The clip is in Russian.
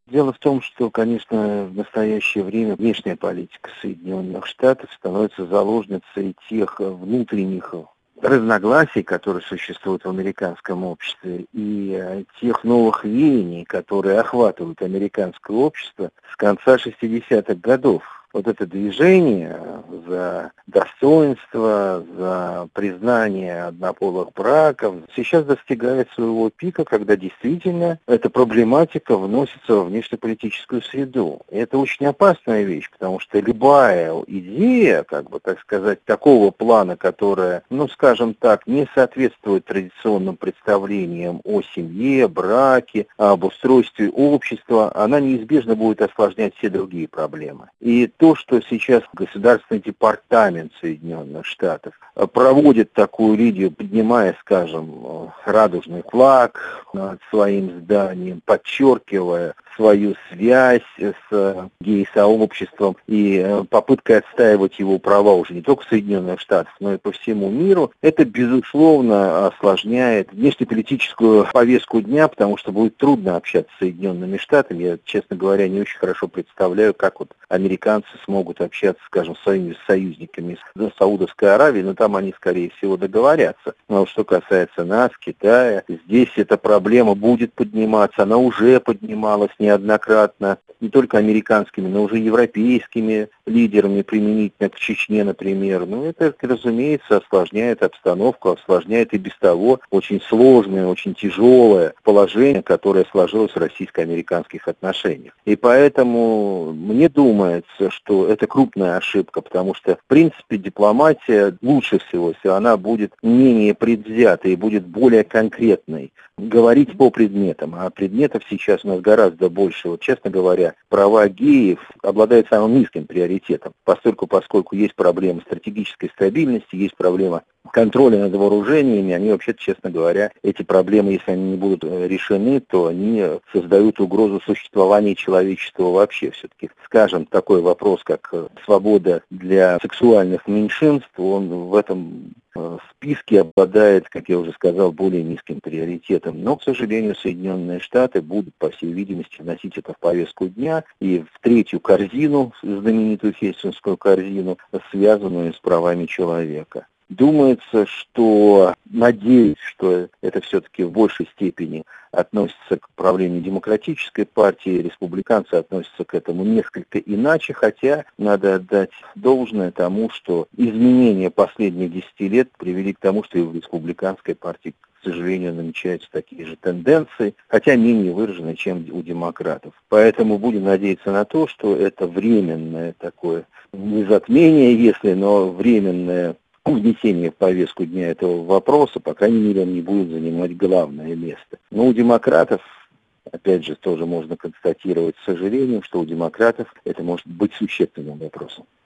Дело в том, что, конечно, в настоящее время внешняя политика Соединенных Штатов становится заложницей тех внутренних разногласий, которые существуют в американском обществе, и тех новых веяний, которые охватывают американское общество с конца 60-х годов. Вот это движение за достоинство, за признание однополых браков сейчас достигает своего пика, когда действительно эта проблематика вносится во внешнеполитическую среду. И это очень опасная вещь, потому что любая идея, так сказать, такого плана, которая, скажем так, не соответствует традиционным представлениям о семье, браке, об устройстве общества, она неизбежно будет осложнять все другие проблемы. И то, что сейчас Государственный департамент Соединенных Штатов проводит такую линию, поднимая, скажем, радужный флаг над своим зданием, подчеркивая свою связь с гей-сообществом и попыткой отстаивать его права уже не только в Соединенных Штатах, но и по всему миру, это, безусловно, осложняет внешнеполитическую повестку дня, потому что будет трудно общаться с Соединенными Штатами. Я, честно говоря, не очень хорошо представляю, как американцы смогут общаться, скажем, с своими союзниками из Саудовской Аравии, но там они, скорее всего, договорятся. Но что касается нас, Китая, здесь эта проблема будет подниматься, она уже поднималась неоднократно, не только американскими, но уже европейскими лидерами, применительно к Чечне, например. Это, разумеется, осложняет обстановку, осложняет и без того очень сложное, очень тяжелое положение, которое сложилось в российско-американских отношениях. И поэтому мне думается, что это крупная ошибка, потому что, в принципе, дипломатия лучше всего, если она будет менее предвзятой и будет более конкретной. Говорить по предметам, а предметов сейчас у нас гораздо больше. Честно говоря, права геев обладают самым низким приоритетом, поскольку есть проблема стратегической стабильности, есть проблема контроля над вооружениями. Они вообще-то, честно говоря, эти проблемы, если они не будут решены, то они создают угрозу существования человечества вообще. Все-таки, скажем, такой вопрос, как свобода для сексуальных меньшинств, он в этом списке обладает, как я уже сказал, более низким приоритетом. Но, к сожалению, Соединенные Штаты будут, по всей видимости, вносить это в повестку дня и в третью корзину, знаменитую Хельсинскую корзину, связанную с правами человека. Думается, надеюсь, что это все-таки в большей степени относится к правлению демократической партии, республиканцы относятся к этому несколько иначе, хотя надо отдать должное тому, что изменения последних 10 лет привели к тому, что и в республиканской партии, к сожалению, намечаются такие же тенденции, хотя менее выраженные, чем у демократов. Поэтому будем надеяться на то, что это временное такое, не затмение, но временное внесение в повестку дня этого вопроса, по крайней мере, он не будет занимать главное место. Но у демократов, опять же, тоже можно констатировать с сожалением, что у демократов это может быть существенным вопросом.